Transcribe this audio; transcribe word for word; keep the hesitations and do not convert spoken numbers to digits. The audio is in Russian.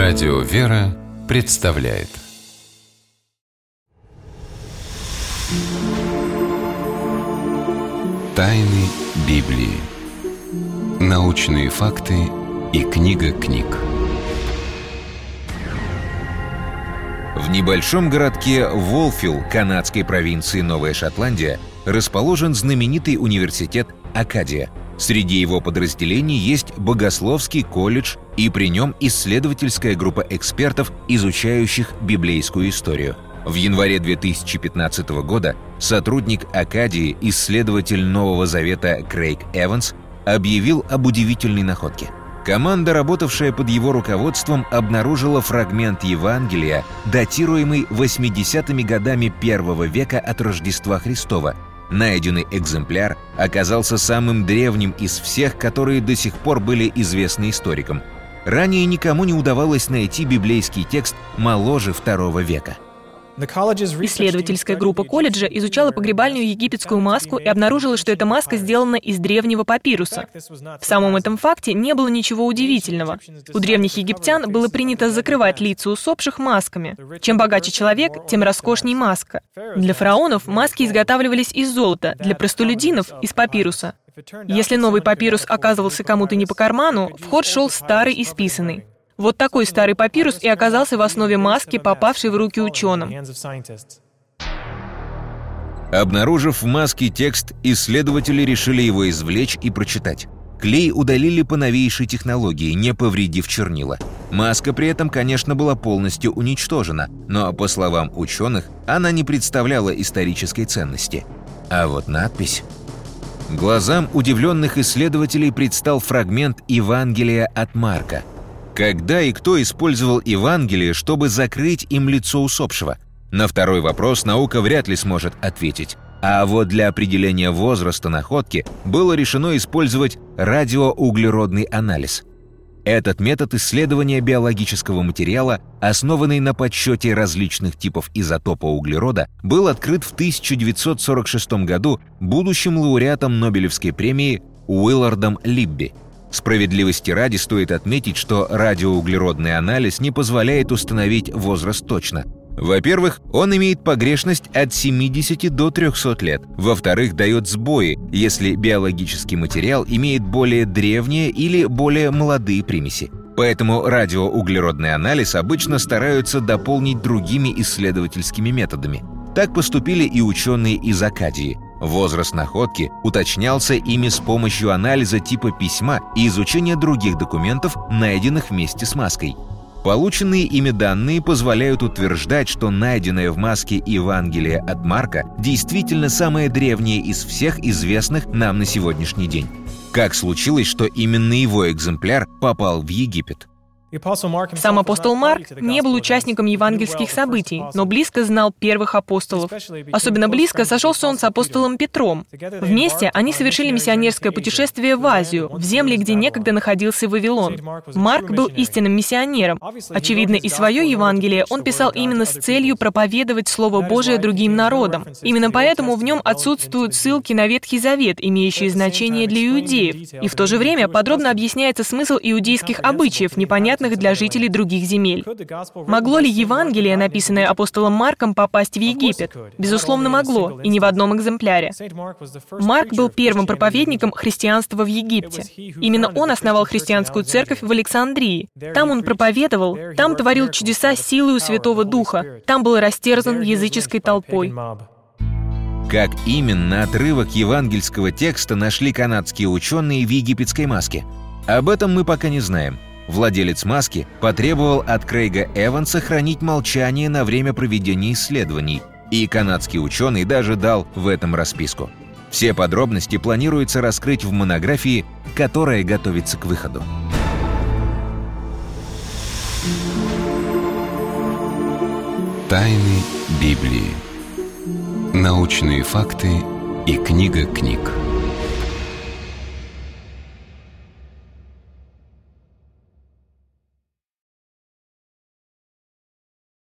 Радио «Вера» представляет Тайны Библии. Научные факты и книга книг. В небольшом городке Волфилл канадской провинции Новая Шотландия расположен знаменитый университет Акадия. Среди его подразделений есть богословский колледж, и при нем исследовательская группа экспертов, изучающих библейскую историю. В январе две тысячи пятнадцатого года сотрудник Акадии, исследователь Нового Завета Крейг Эванс, объявил об удивительной находке. Команда, работавшая под его руководством, обнаружила фрагмент Евангелия, датируемый восьмидесятыми годами первого века от Рождества Христова. Найденный экземпляр оказался самым древним из всех, которые до сих пор были известны историкам. Ранее никому не удавалось найти библейский текст моложе второго века. Исследовательская группа колледжа изучала погребальную египетскую маску и обнаружила, что эта маска сделана из древнего папируса. В самом этом факте не было ничего удивительного. У древних египтян было принято закрывать лица усопших масками. Чем богаче человек, тем роскошней маска. Для фараонов маски изготавливались из золота, для простолюдинов — из папируса. Если новый папирус оказывался кому-то не по карману, в ход шел старый исписанный. Вот такой старый папирус и оказался в основе маски, попавшей в руки ученым. Обнаружив в маске текст, исследователи решили его извлечь и прочитать. Клей удалили по новейшей технологии, не повредив чернила. Маска при этом, конечно, была полностью уничтожена, но, по словам ученых, она не представляла исторической ценности. А вот надпись... Глазам удивленных исследователей предстал фрагмент Евангелия от Марка. Когда и кто использовал Евангелие, чтобы закрыть им лицо усопшего? На второй вопрос наука вряд ли сможет ответить. А вот для определения возраста находки было решено использовать радиоуглеродный анализ. Этот метод исследования биологического материала, основанный на подсчете различных типов изотопа углерода, был открыт в тысяча девятьсот сорок шестом году будущим лауреатом Нобелевской премии Уиллардом Либби. Справедливости ради стоит отметить, что радиоуглеродный анализ не позволяет установить возраст точно. Во-первых, он имеет погрешность от семидесяти до трехсот лет. Во-вторых, дает сбои, если биологический материал имеет более древние или более молодые примеси. Поэтому радиоуглеродный анализ обычно стараются дополнить другими исследовательскими методами. Так поступили и ученые из Акадии. Возраст находки уточнялся ими с помощью анализа типа письма и изучения других документов, найденных вместе с маской. Полученные ими данные позволяют утверждать, что найденное в маске Евангелие от Марка действительно самое древнее из всех известных нам на сегодняшний день. Как случилось, что именно его экземпляр попал в Египет? Сам апостол Марк не был участником евангельских событий, но близко знал первых апостолов. Особенно близко сошелся он с апостолом Петром. Вместе они совершили миссионерское путешествие в Азию, в земли, где некогда находился Вавилон. Марк был истинным миссионером. Очевидно, и свое Евангелие он писал именно с целью проповедовать Слово Божие другим народам. Именно поэтому в нем отсутствуют ссылки на Ветхий Завет, имеющие значение для иудеев. И в то же время подробно объясняется смысл иудейских обычаев, непонятных для жителей других земель. Могло ли Евангелие, написанное апостолом Марком, попасть в Египет? Безусловно, могло, и не в одном экземпляре. Марк был первым проповедником христианства в Египте. Именно он основал христианскую церковь в Александрии. Там он проповедовал, там творил чудеса силою Святого Духа, там был растерзан языческой толпой. Как именно отрывок евангельского текста нашли канадские ученые в египетской маске? Об этом мы пока не знаем. Владелец маски потребовал от Крейга Эванса хранить молчание на время проведения исследований, и канадский ученый даже дал в этом расписку. Все подробности планируется раскрыть в монографии, которая готовится к выходу. Тайны Библии. Научные факты и книга книг.